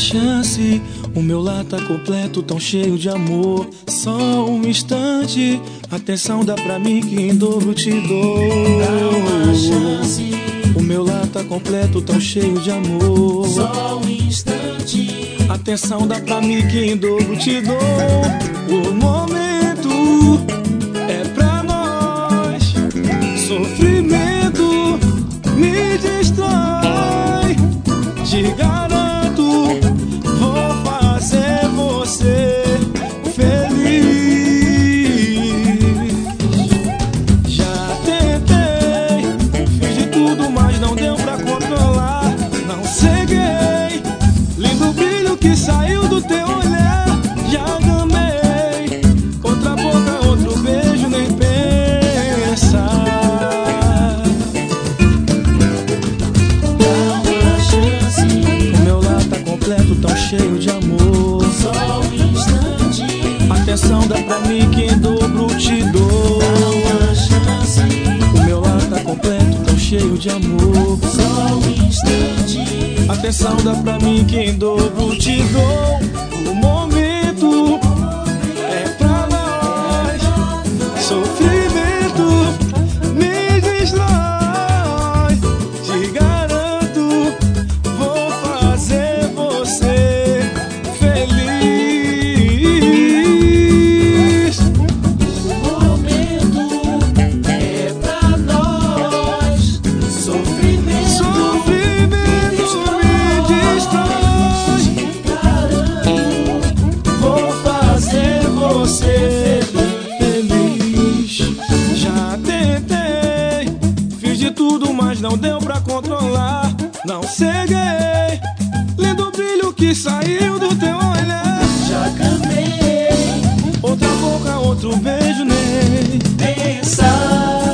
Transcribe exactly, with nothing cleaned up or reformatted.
chance, o meu lar tá completo, tão cheio de amor. Só um instante, atenção dá pra mim que em dobro te dou. Dá uma chance, o meu lar tá completo, tão cheio de amor. só um instante, atenção dá pra mim que em dobro te dou. O momento é pra nós, sofrimento me destrói. Te garanto, vou fazer você feliz. Já tentei, fiz de tudo, mas não deu pra controlar. Não ceguei, lindo brilho que saiu do teu olhar. Já gamei, outra boca, outro beijo, nem pensar. Tão cheio de amor, só um instante, atenção dá pra mim que em dobro te dou. dá uma chance, o meu lar tá completo, tão cheio de amor. só um instante, atenção dá pra mim que em dobro te dou. O momento é pra nós, sofrimento me destrói. Te garanto, vou fazer você feliz. o momento é pra nós, sofrimento, Sofrimento me destrói. vou fazer você Feliz. Já tentei, fiz de tudo, mas não deu pra controlar. Não ceguei, lindo brilho que saiu do teu olhar. já gamei, Outra boca, outro beijo, nem pensar.